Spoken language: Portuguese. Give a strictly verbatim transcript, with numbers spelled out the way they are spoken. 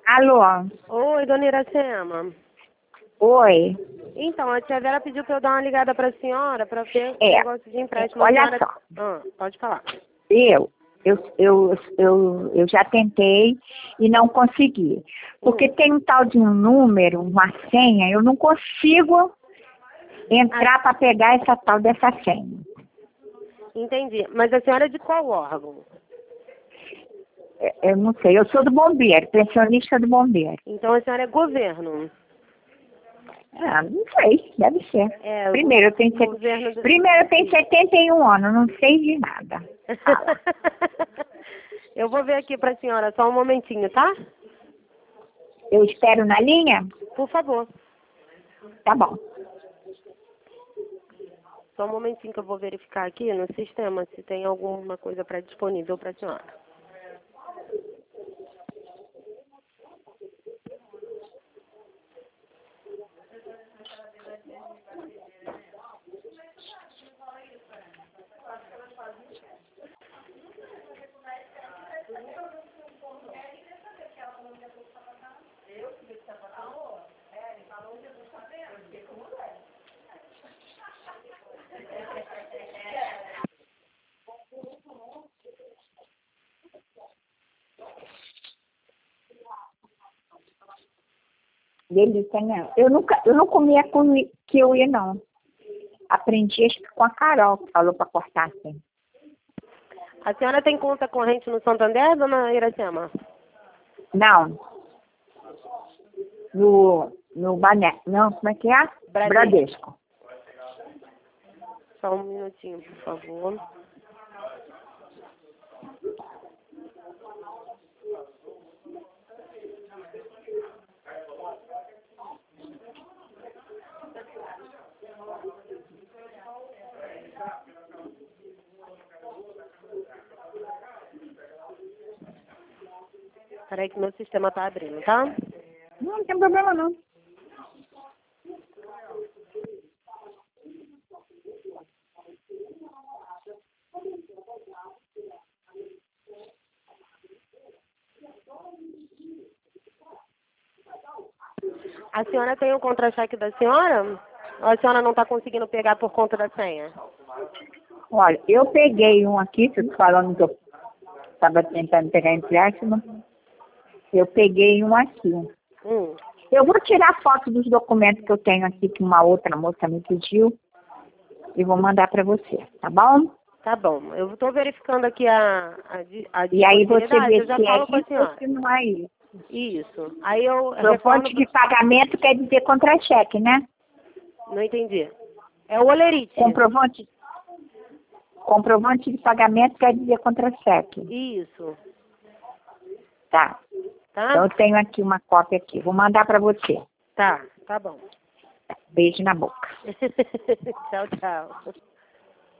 Alô? Oi, dona Iracema. Oi. Então, a tia Vera pediu para eu dar uma ligada para a senhora para ver É. o negócio de empréstimo. A Olha senhora... só. Ah, pode falar. Eu, eu, eu, eu, eu já tentei e não consegui. Porque Hum. tem um tal de um número, uma senha, eu não consigo entrar para pegar essa tal dessa senha. Entendi. Mas a senhora é de qual órgão? É, Eu não sei, eu sou do bombeiro, pensionista do bombeiro. Então a senhora é governo. Ah, não sei, deve ser. É, Primeiro, eu tenho, o set- governo do... Primeiro, eu tenho setenta e um anos, não sei de nada. Fala. Eu vou ver aqui para a senhora, só um momentinho, tá? Eu espero na linha? Por favor. Tá bom. Só um momentinho que eu vou verificar aqui no sistema se tem alguma coisa para disponível para a senhora. Delícia, né? Eu nunca, eu não comia com kiwi, não. Aprendi acho que com a Carol, que falou para cortar assim. A senhora tem conta corrente no Santander, dona Iracema? Não. No, no Bané. Não, como é que é? Bradesco. Bradesco. Só um minutinho, por favor. Peraí que meu sistema tá abrindo, tá? Não, não tem problema, não. A senhora tem o contra-cheque da senhora? Ou a senhora não está conseguindo pegar por conta da senha? Olha, eu peguei um aqui, tô te falando que eu estava tentando pegar empréstimo. Eu peguei um aqui. Hum, Eu vou tirar foto dos documentos que eu tenho aqui, que uma outra moça me pediu, e vou mandar para você, tá bom? tá bom. Eu estou verificando aqui a, a, di- a E aí você disponibilidade, vê eu já se é falo com a isso ou senhora. se não é isso. Isso. Aí eu retorno... Propósito de pagamento quer dizer contra-cheque, né? Não entendi. É o olerite. Comprovante, comprovante de pagamento quer dizer contra-cheque. Isso. Tá. Tá? Então eu tenho aqui uma cópia aqui. Vou mandar para você. Tá, tá bom. Beijo na boca. Tchau, tchau.